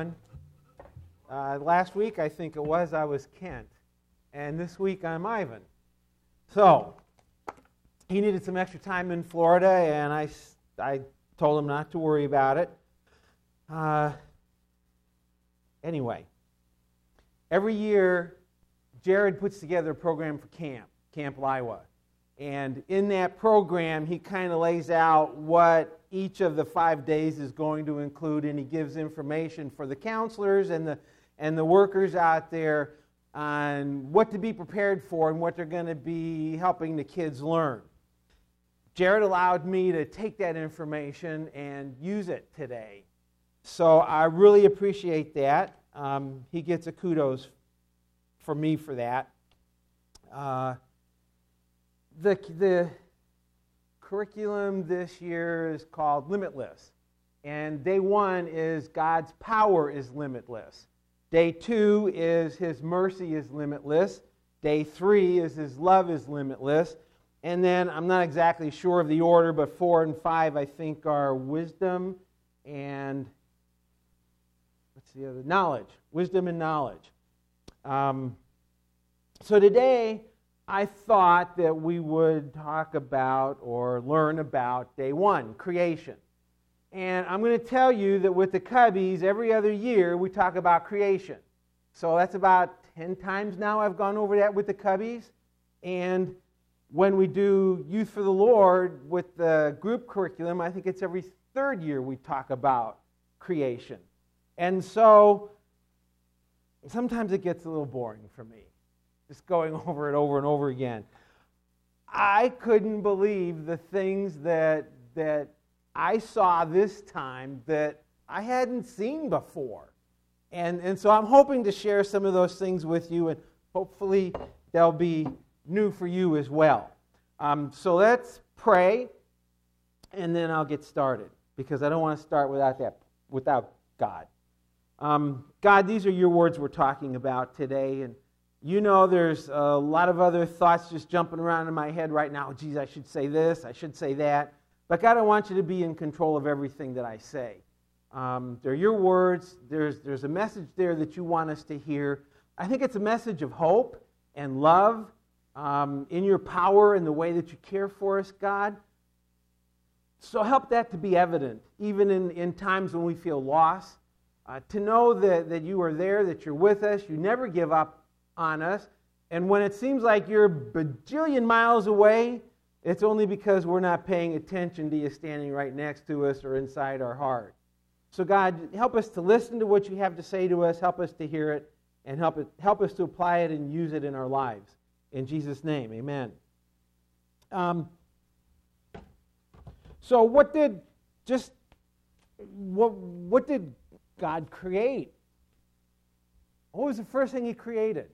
everyone. Last week, I think it was, I was Kent. And this week, I'm Ivan. So, he needed some extra time in Florida, and I told him not to worry about it. Anyway, every year, Jared puts together a program for Camp Liwa. And in that program, he kind of lays out what each of the 5 days is going to include, and he gives information for the counselors and the workers out there on what to be prepared for and what they're going to be helping the kids learn. Jared allowed me to take that information and use it today. So I really appreciate that. He gets a kudos for me for that. The curriculum this year is called Limitless. And day 1 is God's power is limitless. Day 2 is His mercy is limitless. Day 3 is His love is limitless. And then, I'm not exactly sure of the order, but 4 and 5 I think are wisdom and, what's the other? Knowledge. Wisdom and knowledge. So today, I thought that we would talk about or learn about day 1, creation. And I'm going to tell you that with the Cubbies, every other year we talk about creation. So that's about 10 times now I've gone over that with the Cubbies. And when we do Youth for the Lord with the group curriculum, I think it's every 3rd year we talk about creation. And so sometimes it gets a little boring for me, just going over it over and over again. I couldn't believe the things that I saw this time that I hadn't seen before. And so I'm hoping to share some of those things with you, and hopefully they'll be new for you as well. So let's pray, and then I'll get started, because I don't want to start without God. God, these are your words we're talking about today, and you know there's a lot of other thoughts just jumping around in my head right now. Geez, I should say this, I should say that. But God, I want you to be in control of everything that I say. They're your words. There's a message there that you want us to hear. I think it's a message of hope and love in your power and the way that you care for us, God. So help that to be evident, even in times when we feel lost. To know that you are there, that you're with us, you never give up on us. And when it seems like you're a bajillion miles away, it's only because we're not paying attention to you standing right next to us or inside our heart. So God, help us to listen to what you have to say to us, help us to hear it, and help us to apply it and use it in our lives. In Jesus' name, amen. So what did God create? What was the first thing He created?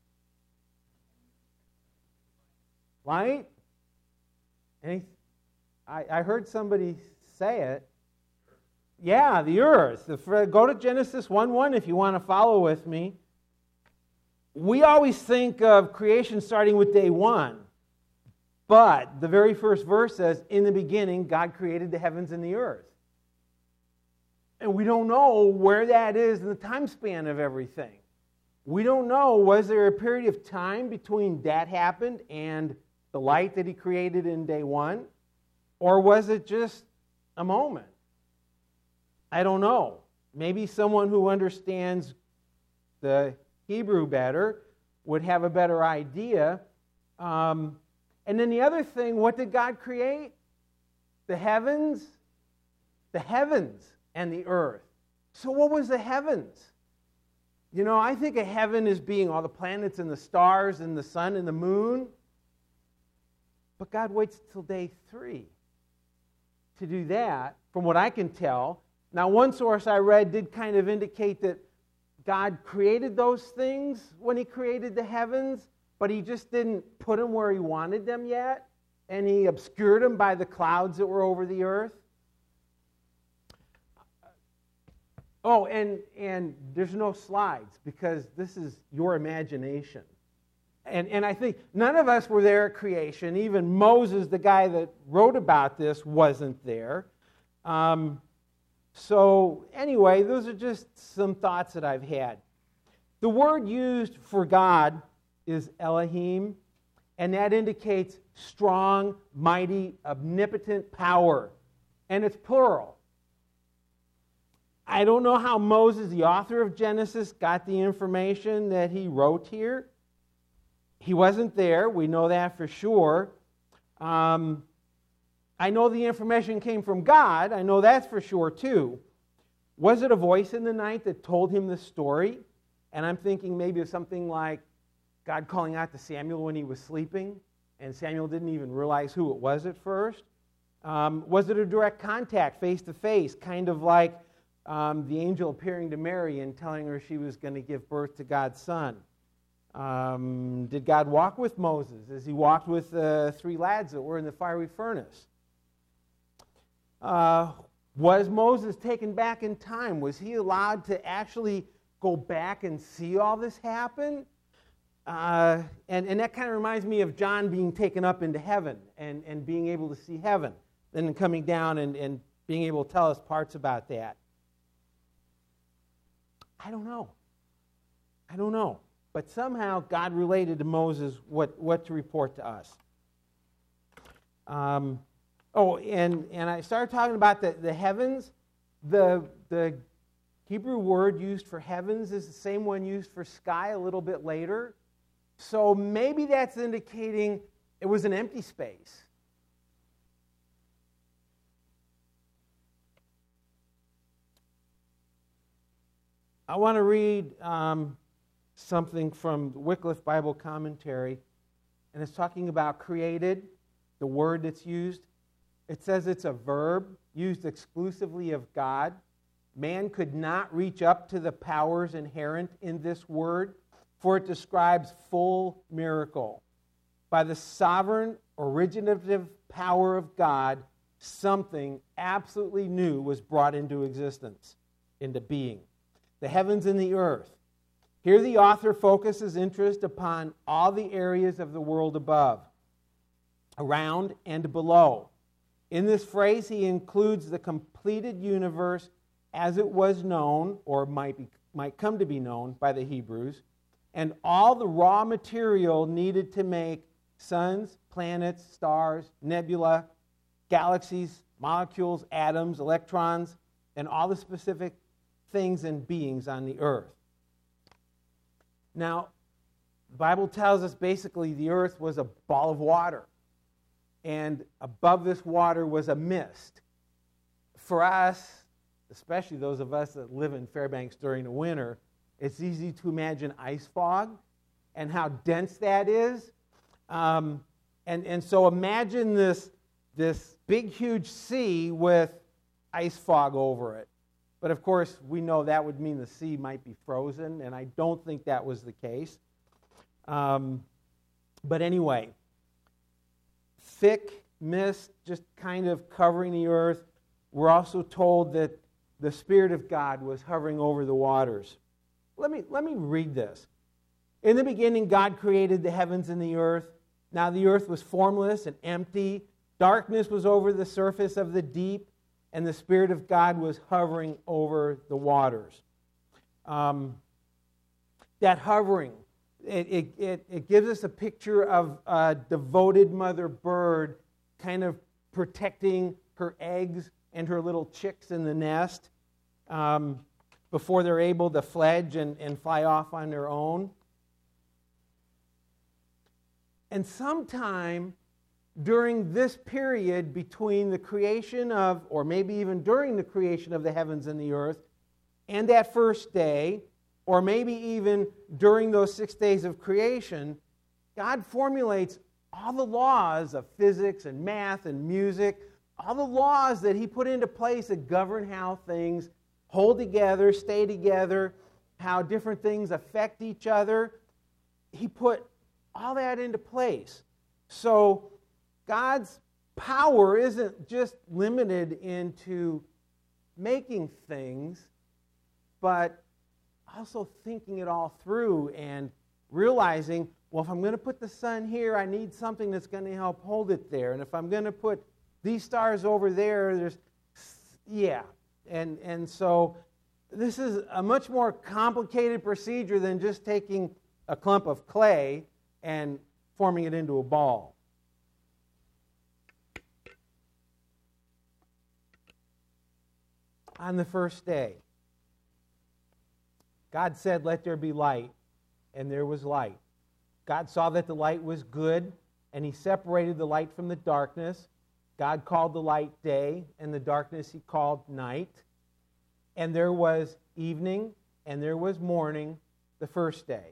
Light? And I heard somebody say it. Yeah, the earth. Go to Genesis 1:1 if you want to follow with me. We always think of creation starting with day 1. But the very first verse says, in the beginning, God created the heavens and the earth. And we don't know where that is in the time span of everything. We don't know, was there a period of time between that happened and the light that He created in day 1? Or was it just a moment? I don't know. Maybe someone who understands the Hebrew better would have a better idea. And then the other thing, what did God create? The heavens and the earth. So what was the heavens? You know, I think of heaven as being all the planets and the stars and the sun and the moon. But God waits till day 3 to do that, from what I can tell. Now, one source I read did kind of indicate that God created those things when He created the heavens, but He just didn't put them where He wanted them yet, and He obscured them by the clouds that were over the earth. Oh, and there's no slides, because this is your imagination. And I think none of us were there at creation. Even Moses, the guy that wrote about this, wasn't there. So anyway, those are just some thoughts that I've had. The word used for God is Elohim, and that indicates strong, mighty, omnipotent power. And it's plural. I don't know how Moses, the author of Genesis, got the information that he wrote here. He wasn't there. We know that for sure. I know the information came from God. I know that's for sure too. Was it a voice in the night that told him the story? And I'm thinking maybe of something like God calling out to Samuel when he was sleeping, and Samuel didn't even realize who it was at first. Was it a direct contact, face-to-face, kind of like the angel appearing to Mary and telling her she was going to give birth to God's son? Did God walk with Moses as he walked with the three lads that were in the fiery furnace? Was Moses taken back in time? Was he allowed to actually go back and see all this happen? And that kind of reminds me of John being taken up into heaven and being able to see heaven, then coming down and being able to tell us parts about that. I don't know. But somehow God related to Moses what to report to us. And I started talking about the heavens. The Hebrew word used for heavens is the same one used for sky a little bit later. So maybe that's indicating it was an empty space. I want to read something from the Wycliffe Bible Commentary, and it's talking about created, the word that's used. It says it's a verb used exclusively of God. Man could not reach up to the powers inherent in this word, for it describes full miracle. By the sovereign, originative power of God, something absolutely new was brought into existence, into being. The heavens and the earth. Here the author focuses interest upon all the areas of the world above, around, and below. In this phrase, he includes the completed universe as it was known, or might come to be known by the Hebrews, and all the raw material needed to make suns, planets, stars, nebula, galaxies, molecules, atoms, electrons, and all the specific things and beings on the earth. Now, the Bible tells us basically the earth was a ball of water, and above this water was a mist. For us, especially those of us that live in Fairbanks during the winter, it's easy to imagine ice fog and how dense that is. And so imagine this big, huge sea with ice fog over it. But of course, we know that would mean the sea might be frozen, and I don't think that was the case. But anyway, thick mist just kind of covering the earth. We're also told that the Spirit of God was hovering over the waters. Let me read this. In the beginning, God created the heavens and the earth. Now the earth was formless and empty. Darkness was over the surface of the deep, and the Spirit of God was hovering over the waters. That hovering, it gives us a picture of a devoted mother bird kind of protecting her eggs and her little chicks in the nest before they're able to fledge and fly off on their own. And sometime during this period between the creation of, or maybe even during the creation of the heavens and the earth, and that first day, or maybe even during those 6 days of creation, God formulates all the laws of physics and math and music, all the laws that he put into place that govern how things hold together, stay together, how different things affect each other. He put all that into place. So God's power isn't just limited into making things, but also thinking it all through and realizing, well, if I'm going to put the sun here, I need something that's going to help hold it there. And if I'm going to put these stars over there, And so this is a much more complicated procedure than just taking a clump of clay and forming it into a ball. On the first day, God said, "Let there be light," and there was light. God saw that the light was good, and He separated the light from the darkness. God called the light day, and the darkness He called night. And there was evening, and there was morning the first day.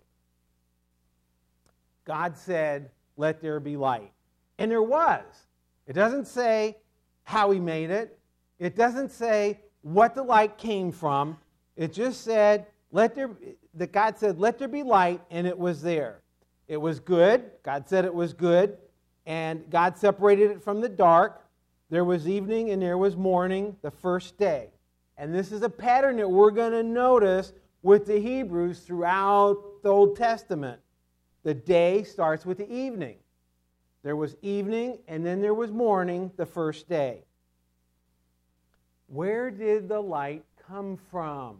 God said, "Let there be light." And there was. It doesn't say how He made it. It doesn't say what the light came from. It just said, that God said, "Let there be light," and it was there. It was good. God said it was good. And God separated it from the dark. There was evening and there was morning the first day. And this is a pattern that we're going to notice with the Hebrews throughout the Old Testament. The day starts with the evening. There was evening and then there was morning the first day. Where did the light come from?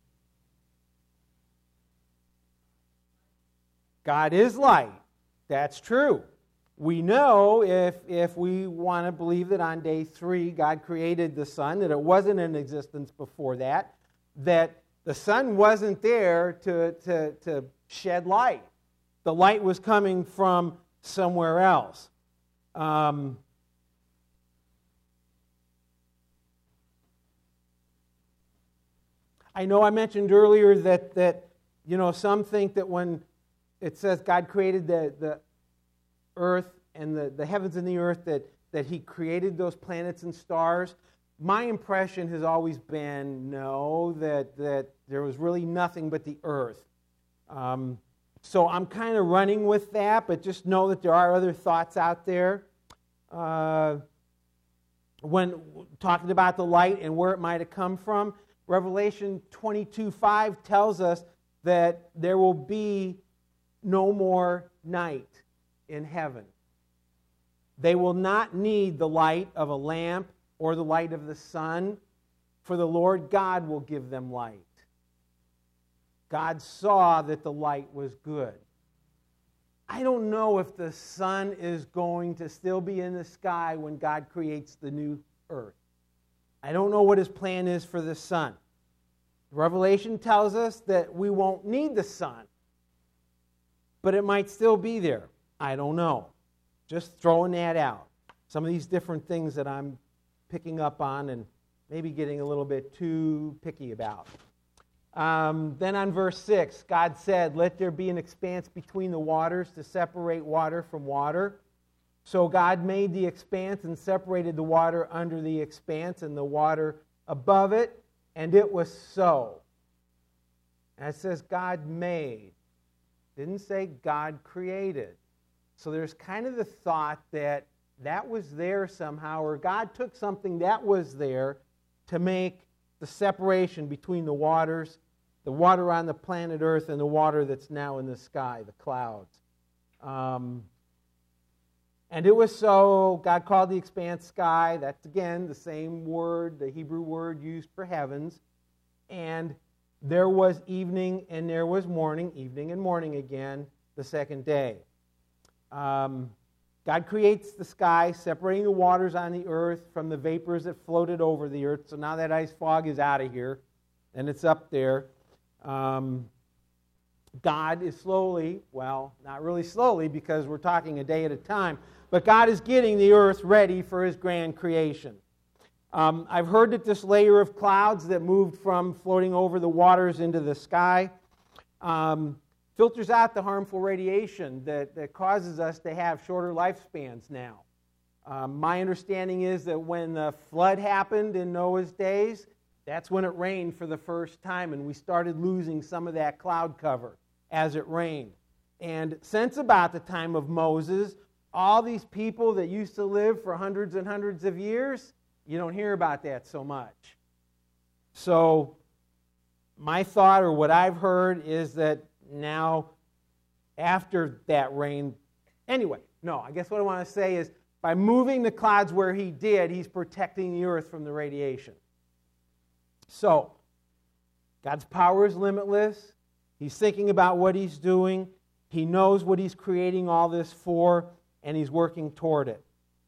God is light. That's true. We know, if we want to believe that on day 3 God created the sun, that it wasn't in existence before that the sun wasn't there to shed light. The light was coming from somewhere else. I know I mentioned earlier that some think that when it says God created the earth and the heavens and the earth, that He created those planets and stars. My impression has always been no, that there was really nothing but the earth. So I'm kind of running with that, but just know that there are other thoughts out there. When talking about the light and where it might have come from, Revelation 22:5 tells us that there will be no more night in heaven. They will not need the light of a lamp or the light of the sun, for the Lord God will give them light. God saw that the light was good. I don't know if the sun is going to still be in the sky when God creates the new earth. I don't know what His plan is for the sun. Revelation tells us that we won't need the sun, but it might still be there. I don't know. Just throwing that out. Some of these different things that I'm picking up on and maybe getting a little bit too picky about. Then on verse 6, God said, "Let there be an expanse between the waters to separate water from water." So God made the expanse and separated the water under the expanse and the water above it, and it was so. And it says God made. Didn't say God created. So there's kind of the thought that was there somehow, or God took something that was there to make the separation between the waters, the water on the planet Earth and the water that's now in the sky, the clouds. And it was so. God called the expanse sky. That's, again, the same word, the Hebrew word used for heavens. And there was evening and there was morning, evening and morning again, the second day. God creates the sky, separating the waters on the earth from the vapors that floated over the earth. So now that ice fog is out of here, and it's up there. God is slowly, well, not really slowly because we're talking a day at a time, but God is getting the earth ready for His grand creation. I've heard that this layer of clouds that moved from floating over the waters into the sky filters out the harmful radiation that causes us to have shorter lifespans now. My understanding is that when the flood happened in Noah's days, that's when it rained for the first time, and we started losing some of that cloud cover as it rained. And since about the time of Moses, all these people that used to live for hundreds and hundreds of years, you don't hear about that so much. So my thought, or what I've heard, is that now, after that rain, anyway, no, I guess what I want to say is by moving the clouds where He did, He's protecting the earth from the radiation. So, God's power is limitless. He's thinking about what He's doing. He knows what He's creating all this for, and He's working toward it.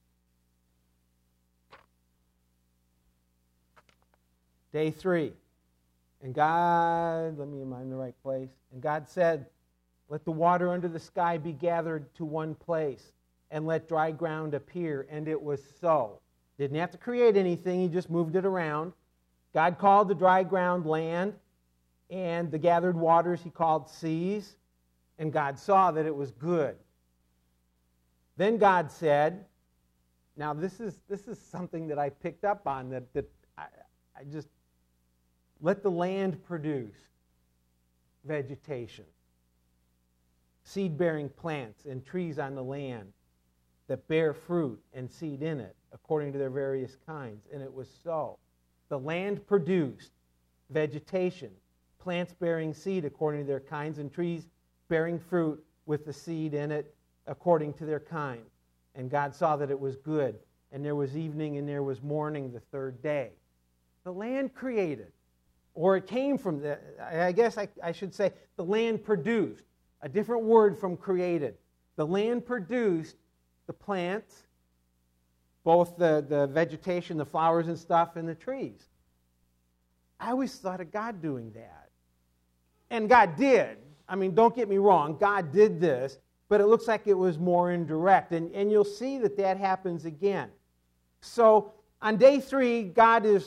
Day 3. And God, let me am I in the right place? And God said, let the water under the sky be gathered to one place, and let dry ground appear. And it was so. Didn't have to create anything. He just moved it around. God called the dry ground land, and the gathered waters He called seas. And God saw that it was good. Then God said, now this is something that I picked up on, that I just, let the land produce vegetation, seed-bearing plants and trees on the land that bear fruit and seed in it, according to their various kinds. And it was so. The land produced vegetation, plants bearing seed according to their kinds, and trees bearing fruit with the seed in it according to their kind. And God saw that it was good. And there was evening and there was morning the third day. The land created, or it came from the, I guess I should say, the land produced. A different word from created. The land produced the plants, both the vegetation, the flowers and stuff, and the trees. I always thought of God doing that. And God did. I mean, don't get me wrong, God did this, but it looks like it was more indirect. And you'll see that happens again. So on day 3, God is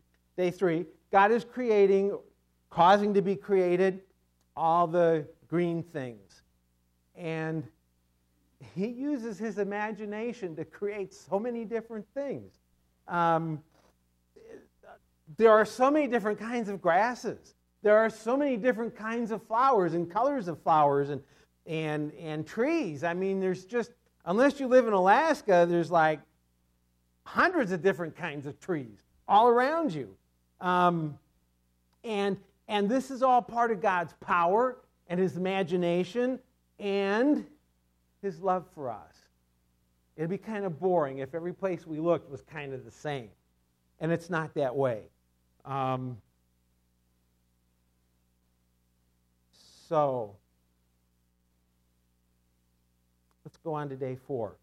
creating, causing to be created all the green things. And He uses His imagination to create so many different things. There are so many different kinds of grasses. There are so many different kinds of flowers and colors of flowers and trees. I mean, there's just, unless you live in Alaska, there's like hundreds of different kinds of trees all around you. And this is all part of God's power and His imagination and His love for us. It'd be kind of boring if every place we looked was kind of the same. And it's not that way. So, let's go on to day 4.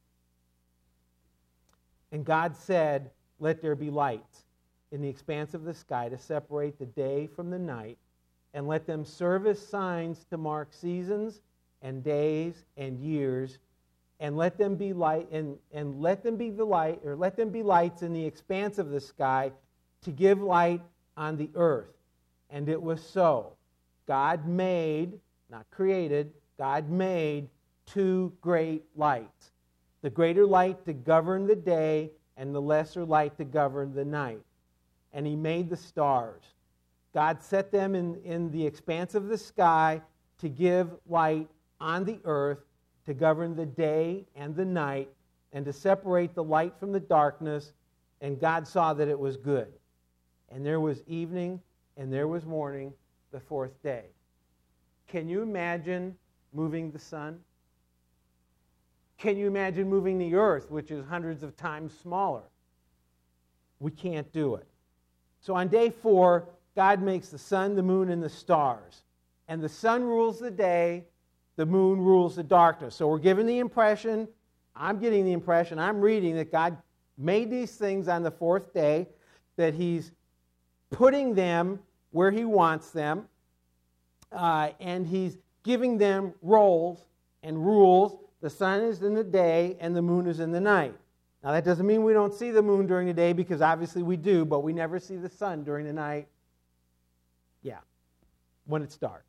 And God said, let there be lights in the expanse of the sky to separate the day from the night, and let them serve as signs to mark seasons and days and years, and let them be light and let them be the light, or let them be lights in the expanse of the sky to give light on the earth. And it was so. God made, not created, God made 2 great lights. The greater light to govern the day, and the lesser light to govern the night. And He made the stars. God set them in the expanse of the sky to give light on the earth, to govern the day and the night, and to separate the light from the darkness. And God saw that it was good. And there was evening and there was morning the 4th day. Can you imagine moving the sun? Can you imagine moving the earth, which is hundreds of times smaller? We can't do it. So on day 4, God makes the sun, the moon, and the stars. And the sun rules the day, the moon rules the darkness. So we're given the impression, I'm getting the impression, I'm reading that God made these things on the 4th day, that He's putting them where He wants them, and He's giving them roles and rules. The sun is in the day and the moon is in the night. Now that doesn't mean we don't see the moon during the day, because obviously we do, but we never see the sun during the night. Yeah, when it's dark.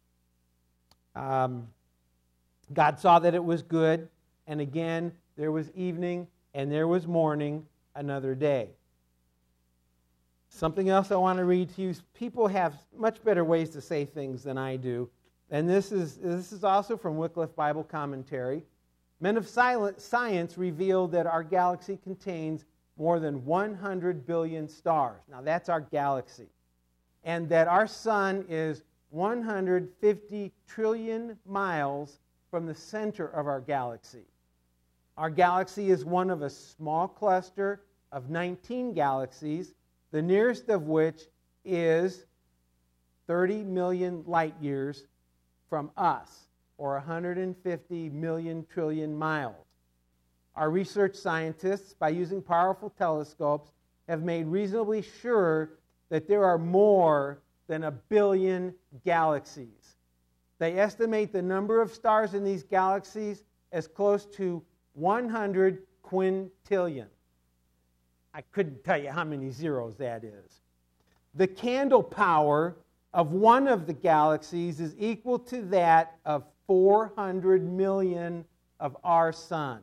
God saw that it was good, and again there was evening and there was morning, another day. Something else I want to read to you. People have much better ways to say things than I do. And this is also from Wycliffe Bible Commentary. Men of science reveal that our galaxy contains more than 100 billion stars. Now that's our galaxy. And that our sun is 150 trillion miles from the center of our galaxy. Our galaxy is one of a small cluster of 19 galaxies, the nearest of which is 30 million light years from us, or 150 million trillion miles. Our research scientists, by using powerful telescopes, have made reasonably sure that there are more than 1 billion galaxies. They estimate the number of stars in these galaxies as close to 100 quintillion. I couldn't tell you how many zeros that is. The candle power of one of the galaxies is equal to that of 400 million of our sun.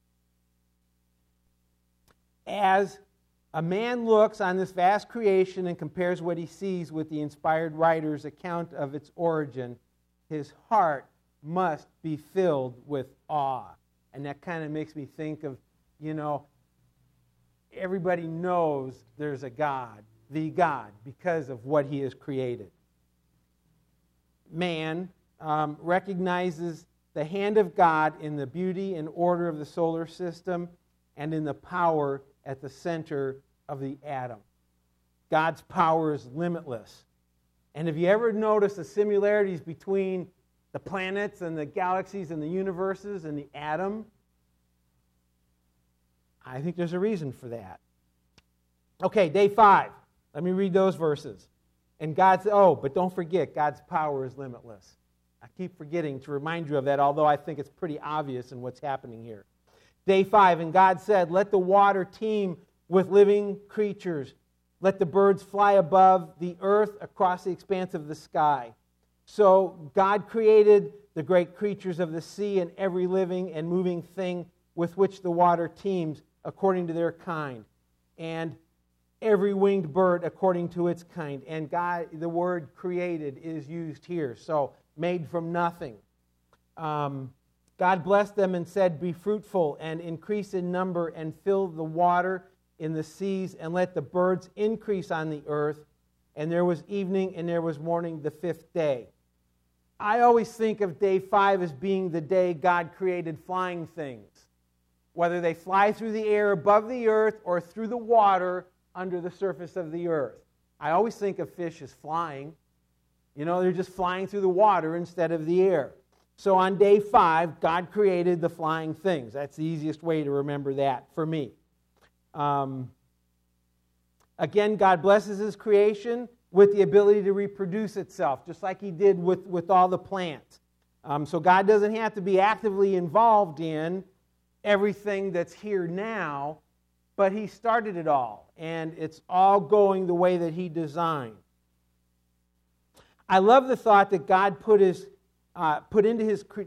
As a man looks on this vast creation and compares what he sees with the inspired writer's account of its origin, his heart must be filled with awe. And that kind of makes me think of, everybody knows there's a God, the God, because of what he has created. Man recognizes the hand of God in the beauty and order of the solar system and in the power at the center of the atom. God's power is limitless. And have you ever noticed the similarities between the planets and the galaxies and the universes and the atom? I think there's a reason for that. Okay, day 5. Let me read those verses. And but don't forget, God's power is limitless. I keep forgetting to remind you of that, although I think it's pretty obvious in what's happening here. Day 5, and God said, "Let the water teem with living creatures. Let the birds fly above the earth across the expanse of the sky." So God created the great creatures of the sea and every living and moving thing with which the water teems according to their kind, and every winged bird according to its kind. And God, the word created is used here, so made from nothing. God blessed them and said, "Be fruitful and increase in number and fill the water in the seas and let the birds increase on the earth." And there was evening and there was morning the 5th day. I always think of day 5 as being the day God created flying things, whether they fly through the air above the earth or through the water under the surface of the earth. I always think of fish as flying. They're just flying through the water instead of the air. So on day 5, God created the flying things. That's the easiest way to remember that for me. Again, God blesses his creation with the ability to reproduce itself, just like he did with all the plants. So God doesn't have to be actively involved in everything that's here now, but he started it all, and it's all going the way that he designed. I love the thought that God put into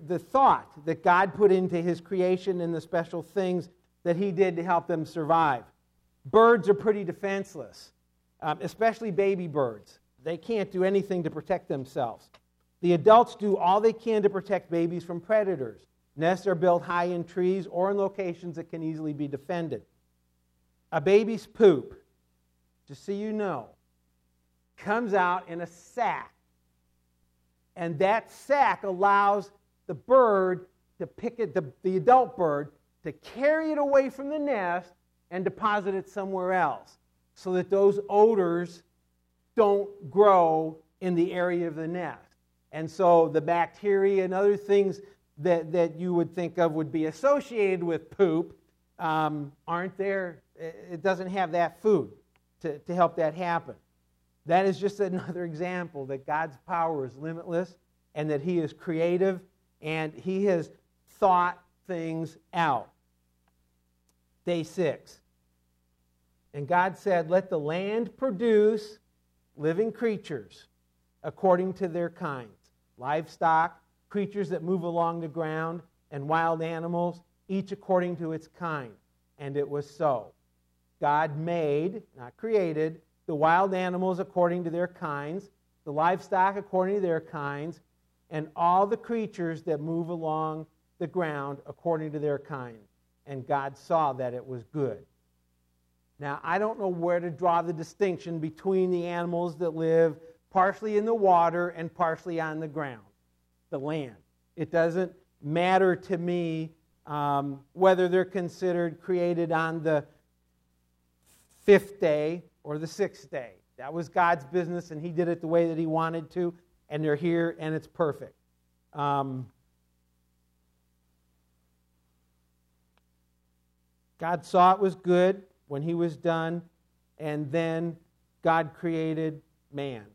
his creation and the special things that he did to help them survive. Birds are pretty defenseless, especially baby birds. They can't do anything to protect themselves. The adults do all they can to protect babies from predators. Nests are built high in trees or in locations that can easily be defended. A baby's poop, just so you know, comes out in a sack. And that sack allows the bird to pick it, the adult bird, to carry it away from the nest and deposit it somewhere else, so that those odors don't grow in the area of the nest. And so the bacteria and other things that you would think of would be associated with poop aren't there. It doesn't have that food to help that happen. That is just another example that God's power is limitless and that he is creative and he has thought things out. Day 6. And God said, "Let the land produce living creatures according to their kinds, livestock, creatures that move along the ground, and wild animals, each according to its kind." And it was so. God made, not created, the wild animals according to their kinds, the livestock according to their kinds, and all the creatures that move along the ground according to their kind. And God saw that it was good. Now, I don't know where to draw the distinction between the animals that live partially in the water and partially on the ground, the land. It doesn't matter to me whether they're considered created on the 5th day or the 6th day. That was God's business, and he did it the way that he wanted to, and they're here, and it's perfect. God saw it was good when he was done, and then God created man.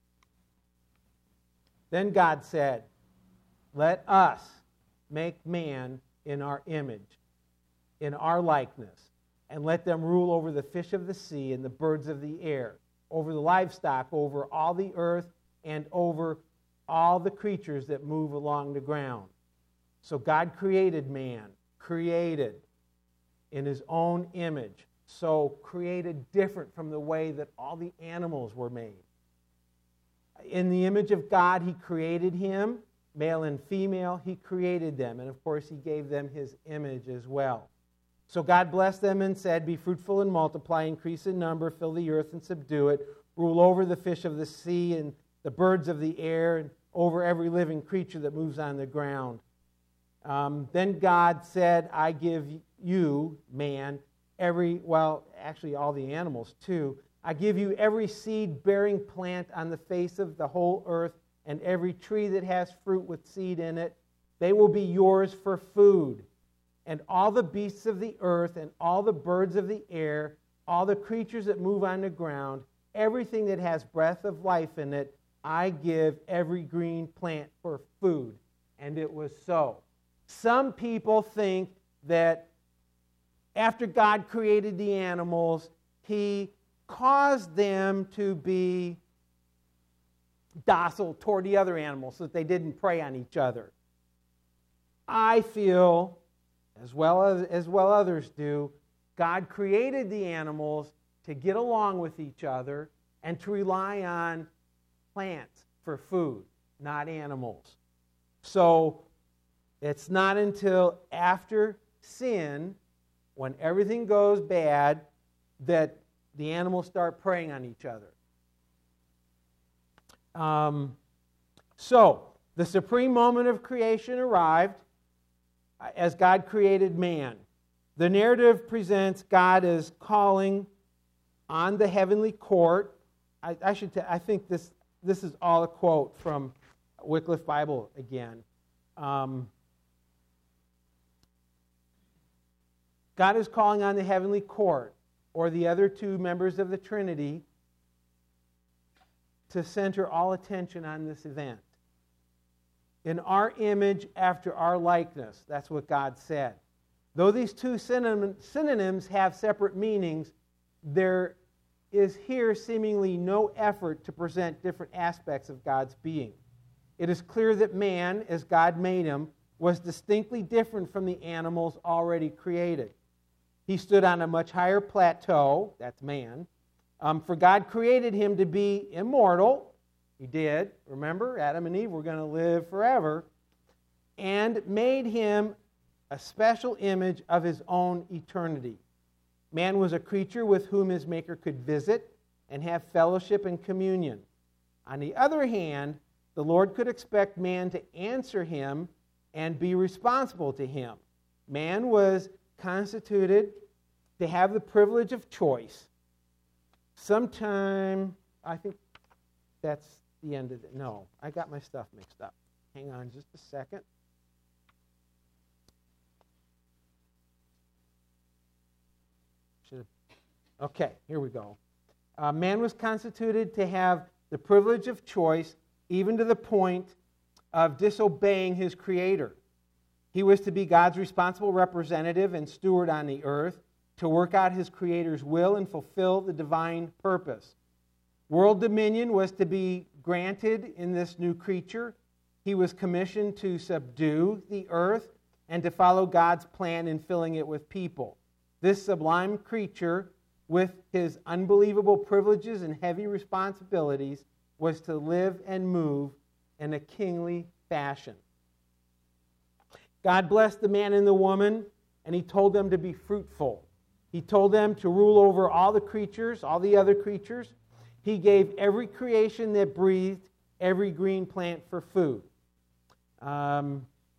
Then God said, let us make man in our image, in our likeness, and let them rule over the fish of the sea and the birds of the air, over the livestock, over all the earth, and over all the creatures that move along the ground. So God created man, created in his own image, so created different from the way that all the animals were made. In the image of God, he created him, male and female, he created them, and of course he gave them his image as well. So God blessed them and said, be fruitful and multiply, increase in number, fill the earth and subdue it, rule over the fish of the sea and the birds of the air, and over every living creature that moves on the ground. Then God said, I give you, man, actually all the animals too, I give you every seed-bearing plant on the face of the whole earth, and every tree that has fruit with seed in it. They will be yours for food. And all the beasts of the earth, and all the birds of the air, all the creatures that move on the ground, everything that has breath of life in it, I give every green plant for food. And it was so. Some people think that after God created the animals, he caused them to be docile toward the other animals so that they didn't prey on each other. I feel, as well others do, God created the animals to get along with each other and to rely on plants for food, not animals. So it's not until after sin, when everything goes bad, that the animals start preying on each other. So the supreme moment of creation arrived as God created man. The narrative presents God as calling on the heavenly court. I think this is all a quote from Wycliffe Bible again. God is calling on the heavenly court, or the other two members of the Trinity, to center all attention on this event. In our image, after our likeness. That's what God said. Though these two synonyms have separate meanings, there is here seemingly no effort to present different aspects of God's being. It is clear that man, as God made him, was distinctly different from the animals already created. He stood on a much higher plateau, that's man, for God created him to be immortal. He did. Remember, Adam and Eve were going to live forever. And made him a special image of his own eternity. Man was a creature with whom his Maker could visit and have fellowship and communion. On the other hand, the Lord could expect man to answer him and be responsible to him. Man was constituted to have the privilege of choice. Sometime, I think that's the end of it. No, I got my stuff mixed up. Hang on just a second. Okay, here we go. Man was constituted to have the privilege of choice, even to the point of disobeying his Creator. He was to be God's responsible representative and steward on the earth, to work out his Creator's will and fulfill the divine purpose. World dominion was to be granted in this new creature. He was commissioned to subdue the earth and to follow God's plan in filling it with people. This sublime creature, with his unbelievable privileges and heavy responsibilities, was to live and move in a kingly fashion. God blessed the man and the woman, and he told them to be fruitful. He told them to rule over all the creatures, all the other creatures. He gave every creation that breathed every green plant for food. God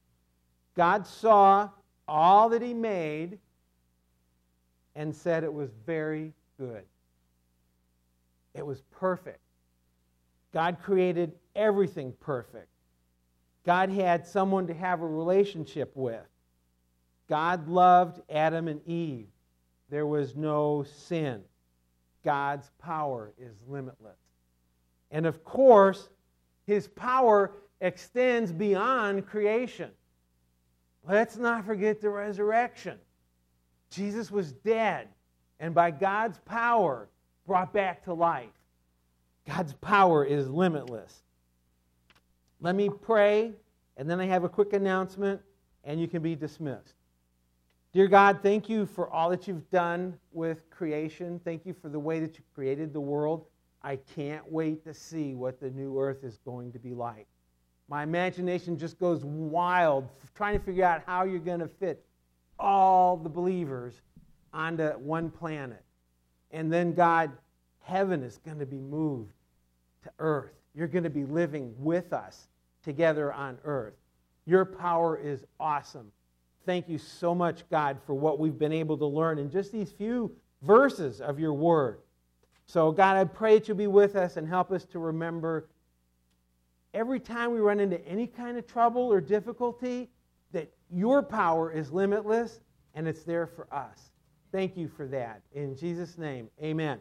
saw all that he made and said it was very good. It was perfect. God created everything perfect. God had someone to have a relationship with. God loved Adam and Eve. There was no sin. God's power is limitless. And of course, His power extends beyond creation. Let's not forget the resurrection. Jesus was dead, and by God's power, brought back to life. God's power is limitless. Let me pray, and then I have a quick announcement, and you can be dismissed. Dear God, thank you for all that you've done with creation. Thank you for the way that you created the world. I can't wait to see what the new earth is going to be like. My imagination just goes wild trying to figure out how you're going to fit all the believers onto one planet. And then, God, heaven is going to be moved to earth. You're going to be living with us together on earth. Your power is awesome. Thank you so much, God, for what we've been able to learn in just these few verses of your word. So, God, I pray that you'll be with us and help us to remember every time we run into any kind of trouble or difficulty that your power is limitless and it's there for us. Thank you for that. In Jesus' name, amen.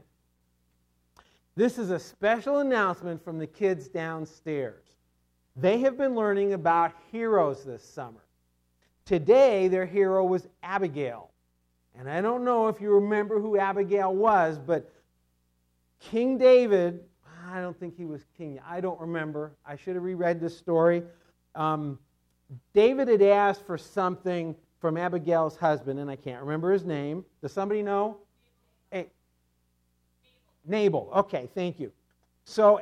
This is a special announcement from the kids downstairs. They have been learning about heroes this summer. Today, their hero was Abigail. And I don't know if you remember who Abigail was, but King David, I don't think he was king. I don't remember. I should have reread this story. David had asked for something from Abigail's husband, and I can't remember his name. Does somebody know? Hey. Nabal. Okay, thank you. So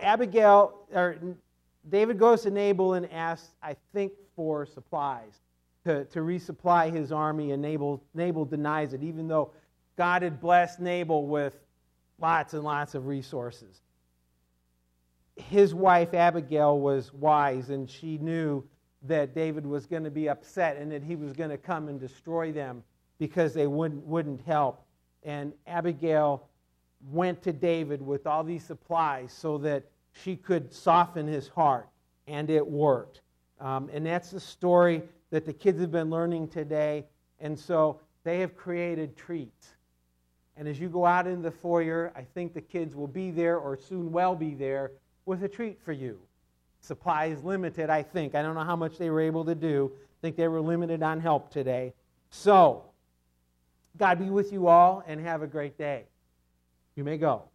David goes to Nabal and asks, I think, for supplies to resupply his army, and Nabal denies it, even though God had blessed Nabal with lots and lots of resources. His wife Abigail was wise, and she knew that David was going to be upset and that he was going to come and destroy them because they wouldn't help. And Abigail went to David with all these supplies so that she could soften his heart, and it worked. And that's the story that the kids have been learning today. And so they have created treats. And as you go out in the foyer, I think the kids will be there or soon will be there with a treat for you. Supply is limited, I think. I don't know how much they were able to do. I think they were limited on help today. So, God be with you all and have a great day. You may go.